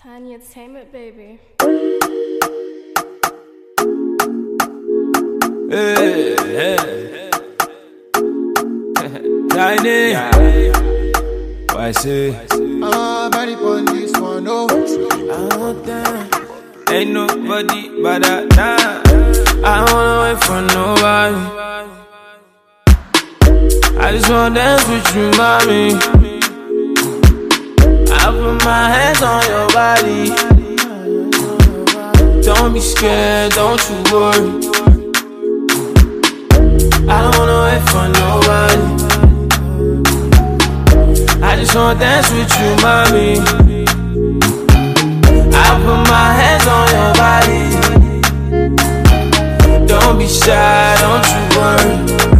Tiny Entertainment, baby. Hey, hey. Tiny. Why say? Ready for this one, oh. Ain't nobody but that. I don't wanna wait for nobody. I just wanna dance with you, mommy. I put my hands on your body. Don't be scared, don't you worry. I don't wanna wait for nobody. I just wanna dance with you, mommy. I put my hands on your body. Don't be shy, don't you worry.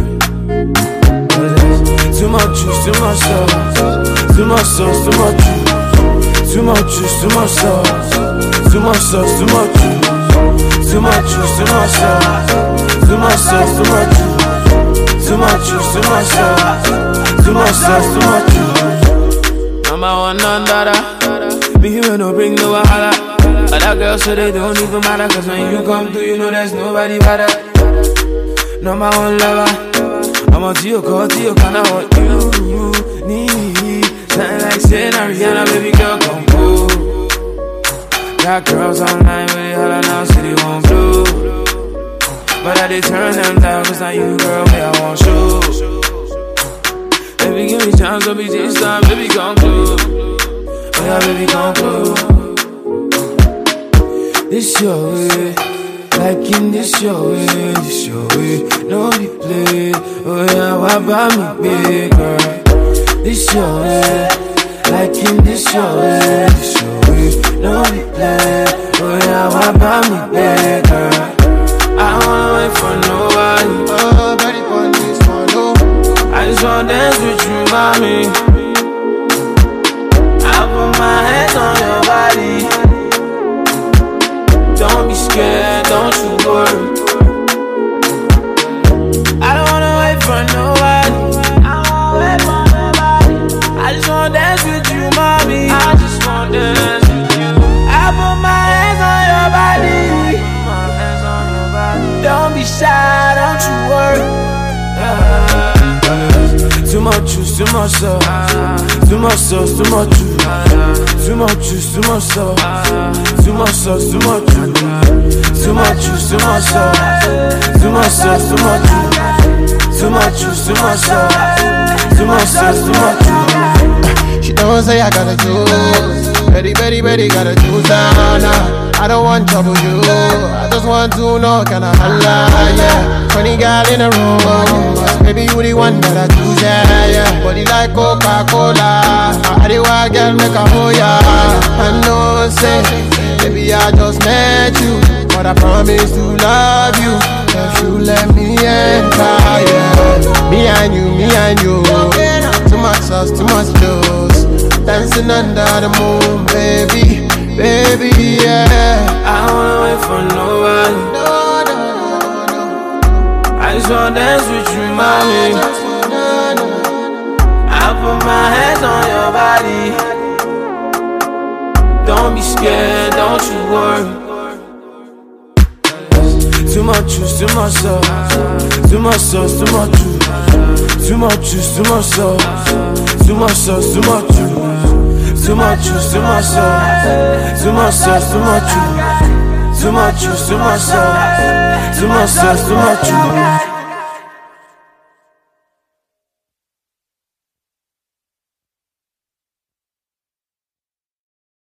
Too much juice, too much sauce. Too much sauce, too much juice. Too much juice, too much sauce. Too much sauce, too much juice. Too much juice, too much sauce. Too much sauce, too much juice. Too much juice, too much sauce. Too much sauce, too much juice. Number one, none dada. Me here no bring no wahala. Other girls so they don't even matter. Cause when you come through, you know there's nobody better. Number one lover. I'm on to your call, to your kind of what you need. Something like saying Ariana, baby girl, come go. Got girls online with it, holla now, city won't blow. But I did turn them down, cause now you girl, me I want show. Baby, give me chance, don't be this time, baby, come close. Oh yeah, baby, come close. This your way. Like in this your way, no be play. Oh yeah, why buy me big girl? This your way, like in this your way, no be play. Oh yeah, why buy me big girl? I don't wanna wait for nobody. Ready for this one, oh. I just wanna dance with you, mommy. I put my hands on your body. Don't be scared, don't you worry. I don't wanna wait for nobody. I just wanna dance with you, mommy. I just wanna dance with you. I put my hands on your body. Don't be shy, don't you worry. Too much juice, too much sauce. Too much sauce, too much juice. Too much juice, too much sauce. Too much sauce, too much juice. Too much juice, too much sauce. Too much sauce, too much juice. Too much juice, too much sauce. Too much sauce, too much juice. She don't say I gotta choose. Ready, gotta choose now. I don't want trouble, you. I just want to know, can I holla, yeah. 20 gal in a room. Maybe you the one that I choose, yeah. Body like Coca-Cola. I the wild girl make a hoe, yeah. I know, say, baby, I just met you. But I promise to love you if you let me enter, yeah. Me and you. Too much sauce, too much juice. Dancing under the moon, baby, yeah. I don't wanna wait for nobody. I just wanna dance with you, mommy. I put my hands on your body. Don't be scared, don't you worry. Too much juice, too much sauce. Too much sauce, too much juice. Too much juice, too much sauce. Too much sauce, too much juice. Too much juice, too much sauce. Too much sauce, too much juice. Too much juice, too much sauce. Too much sauce, too much juice.